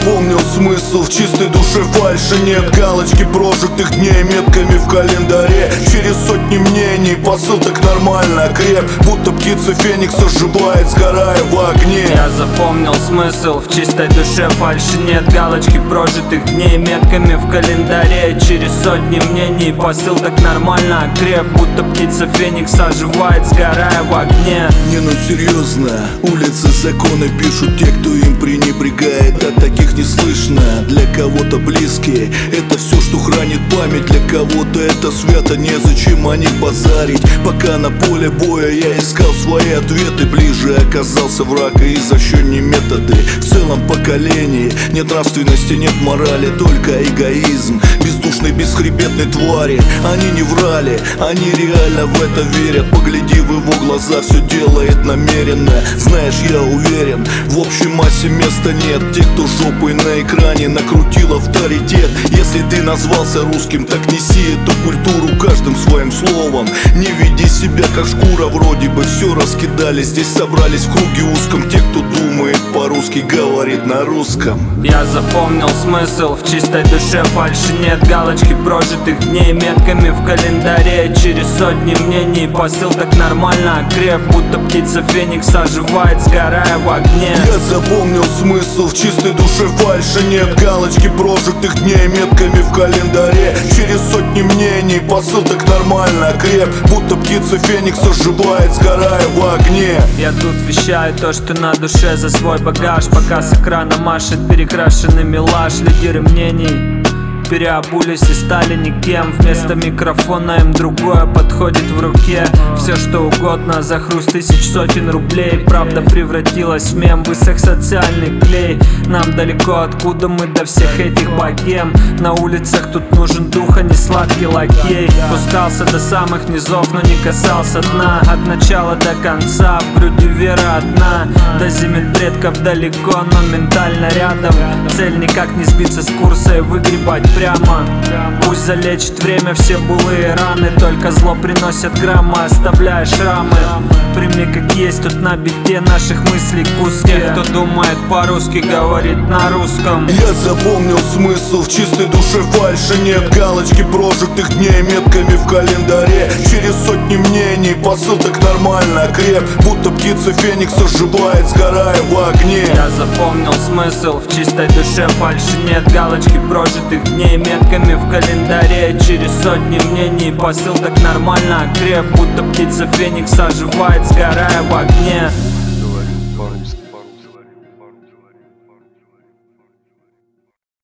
запомнил смысл, в чистой душе фальши нет. Галочки прожитых дней метками в календаре. Через сотни мнений посыл так нормально окреп, будто птица феникс оживает, сгорая в огне. Я запомнил смысл, в чистой душе фальши нет. Галочки прожитых дней метками в календаре. Через сотни мнений посыл так нормально окреп, будто птица феникс оживает, сгорая в огне. Не, ну серьезно, улицы законы пишут те, кто им пренебрегает. От таких не слышно, для кого-то близкие это все, что хранит память. Для кого-то это свято, незачем о них базарить. Пока на поле боя я искал свои ответы, ближе оказался враг и изощреннее методы. В целом поколении нет нравственности, нет морали, только эгоизм бездушной, бесхребетной твари. Они не врали, они реально в это верят. Погляди в его глаза, все делает намеренно. Знаешь, я уверен, в общей массе места нет. Те, кто жопой на экране накрутил авторитет. Если ты назвался русским, так неси эту культуру каждым своим словом. Не веди себя как шкура, вроде бы все раскидали. Здесь собрались в круге узком те, кто думает по-русски, говорит на русском. Я запомнил смысл, в чистой душе фальши нет. Галочки прожитых дней метками в календаре. Через сотни мнений посыл так нормально окреп, будто птица феникс оживает, сгорая в огне. Я запомнил смысл, в чистой душе фальши нет. Галочки прожитых дней метками в календаре. Через сотни мнений посыл так нормально окреп, будто птица феникс оживает, сгорая в огне. Я тут вещаю то, что на душе, за свой багаж. Пока с экрана машет перекрашенный мелаж. Лидеры мнений переобулись и стали никем. Вместо микрофона им другое подходит в руке. Все что угодно за хруст тысяч, сотен рублей. Правда превратилась в мем, высох социальный клей. Нам далеко, откуда мы до всех этих богем. На улицах тут нужен дух, а не сладкий лакей. Спускался до самых низов, но не касался дна. От начала до конца, в груди вера одна. До земель предков далеко, но ментально рядом. Цель никак не сбиться с курса и выгребать прямо. Пусть залечит время все былые раны, только зло приносит граммы, оставляя шрамы. Прими как есть, тут на бите наших мыслей куски. Кто думает по-русски, говорит на русском. Я запомнил смысл, в чистой душе фальши нет. Галочки прожитых дней метками в календаре. Через сотни мнений посыл так нормально окреп, будто птица феникс оживает, сгорая в огне. Я запомнил смысл, в чистой душе фальши нет. Галочки прожитых дней метками в календаре. Через сотни мнений посыл так нормально окреп, будто птица феникс оживает, сгорая в огне.